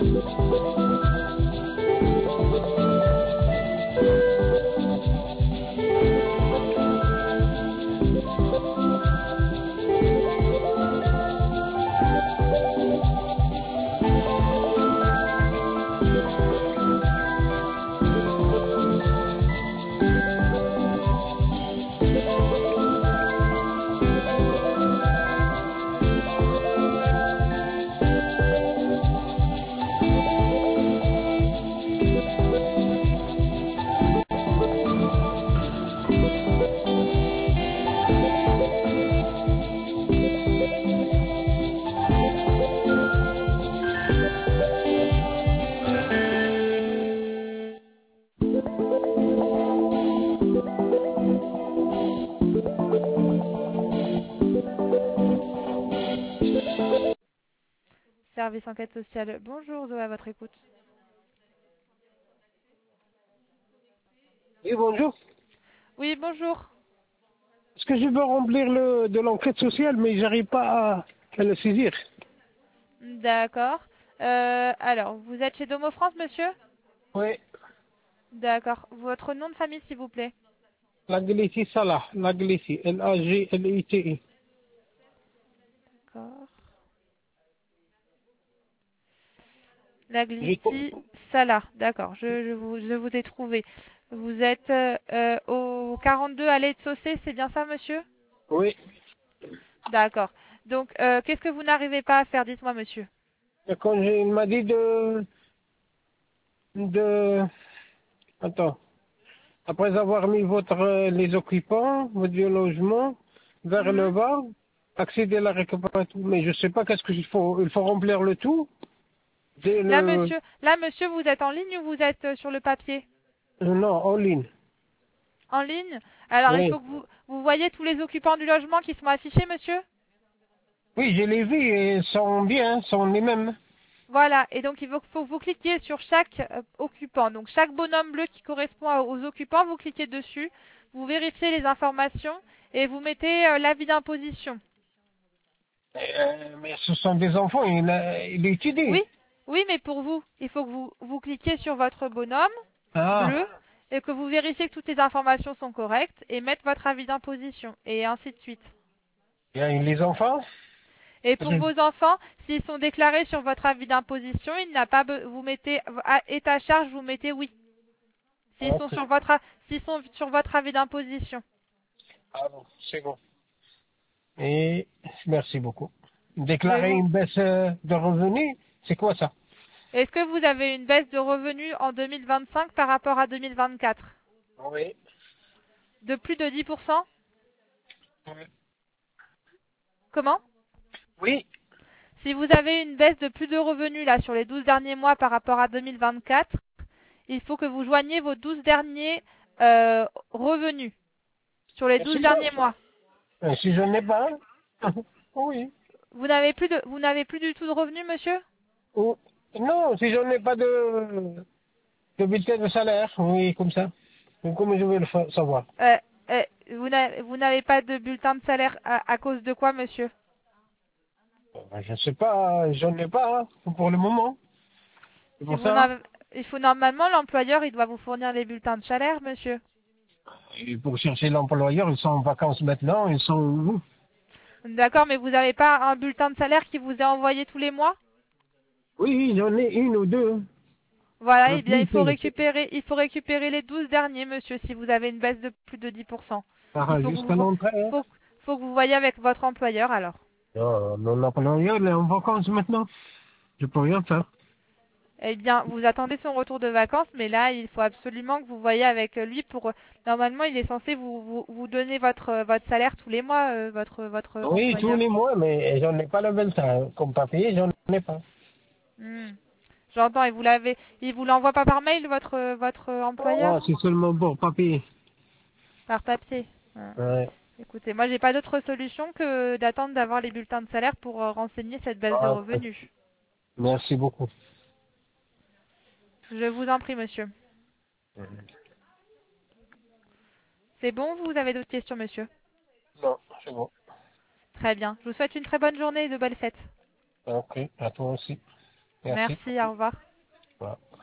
Service enquête sociale. Bonjour, Zoé, à votre écoute. Oui, bonjour. Oui, bonjour. Est-ce que je veux remplir de l'enquête sociale, mais j'arrive pas à le saisir? D'accord. Alors, vous êtes chez Domo France, monsieur? Oui, D'accord. Votre nom de famille, s'il vous plaît. Lagliti Salah, Lagliti, Lagliti. D'accord. J'ai tout- Lagliti Salah. D'accord, je vous ai trouvé. Vous êtes au 42 allée de Saussé, c'est bien ça, monsieur? Oui, D'accord. Donc, qu'est-ce que vous n'arrivez pas à faire? Dites-moi, monsieur. et quand il m'a dit de, attends, après avoir mis les occupants, votre logement, vers le Mhm. bas, accéder à la récupération, mais je sais pas qu'est-ce il faut remplir le tout, dès Là, monsieur, vous êtes en ligne ou vous êtes sur le papier? non, en ligne. En ligne? Alors, il Oui. faut que vous voyez tous les occupants du logement qui sont affichés, monsieur? Oui, je les vis et ils sont bien, sont les mêmes. Voilà, et donc il faut que vous cliquiez sur chaque occupant. Donc chaque bonhomme bleu qui correspond aux occupants, vous cliquez dessus, vous vérifiez les informations et vous mettez l'avis d'imposition. Mais ce sont des enfants, il est Oui, étudié. oui, mais pour vous, il faut que vous cliquiez sur votre bonhomme Ah, bleu et que vous vérifiez que toutes les informations sont correctes et mettre votre avis d'imposition et ainsi de suite. il y a les enfants. Et Parce pour que- vos enfants, s'ils sont déclarés sur votre avis d'imposition, il n'a pas vous mettez est à charge, vous mettez oui. Ok. S'ils sont sur votre avis d'imposition. Ah bon, c'est bon. Et merci beaucoup. Mais Déclarer vous, une baisse de revenus, c'est quoi ça? est-ce que vous avez une baisse de revenus en 2025 par rapport à 2024 Oui. de plus de 10%? Oui. Comment? Oui. Si vous avez une baisse de plus de revenus là sur les 12 derniers mois par rapport à 2024, il faut que vous joigniez vos 12 derniers revenus sur les Et 12 derniers mois. si je n'ai pas, oui. Vous n'avez plus du tout de revenus, monsieur? Ou- non, si je n'ai pas de bulletin de salaire, oui, comme ça. Donc, comment je vais savoir? Euh, vous n'avez pas de bulletin de salaire à cause de quoi, monsieur? Je ne sais pas, j'en ai pas hein, pour le moment. C'est Si pour vous ça. n'avez- Il faut normalement, l'employeur, il doit vous fournir les bulletins de salaire, monsieur. Et pour chercher l'employeur, ils sont en vacances maintenant, ils sont où? D'accord, mais vous n'avez pas un bulletin de salaire qui vous est envoyé tous les mois? Oui, j'en ai une ou deux. Voilà, Le eh bien, plus, c'est il faut récupérer les 12 derniers, monsieur, si vous avez une baisse de plus de 10%. Il faut que jusqu'à vous, l'entrée. Hein. faut, faut que vous voyez avec votre employeur, alors. Non, mon employeur, il est en vacances maintenant. Je peux rien faire. Eh bien, vous attendez son retour de vacances, mais là, il faut absolument que vous voyez avec lui pour. Normalement, il est censé vous donner votre salaire tous les mois, votre Oui, tous employeur. les mois, mais j'en ai pas le bulletin. Comme papier, j'en ai pas. Hmm. J'entends. Il vous l'envoie pas par mail, votre Ah, employeur? c'est seulement pour papier. Par papier. Hmm. Ouais. Écoutez, moi, j'ai pas d'autre solution que d'attendre d'avoir les bulletins de salaire pour renseigner cette baisse de Ah, revenus. merci beaucoup. Je vous en prie, monsieur. C'est bon, vous avez d'autres questions, monsieur? Non, c'est bon. Très bien. Je vous souhaite une très bonne journée et de belles fêtes. Ok, à toi aussi. Merci. Merci, au revoir. Voilà.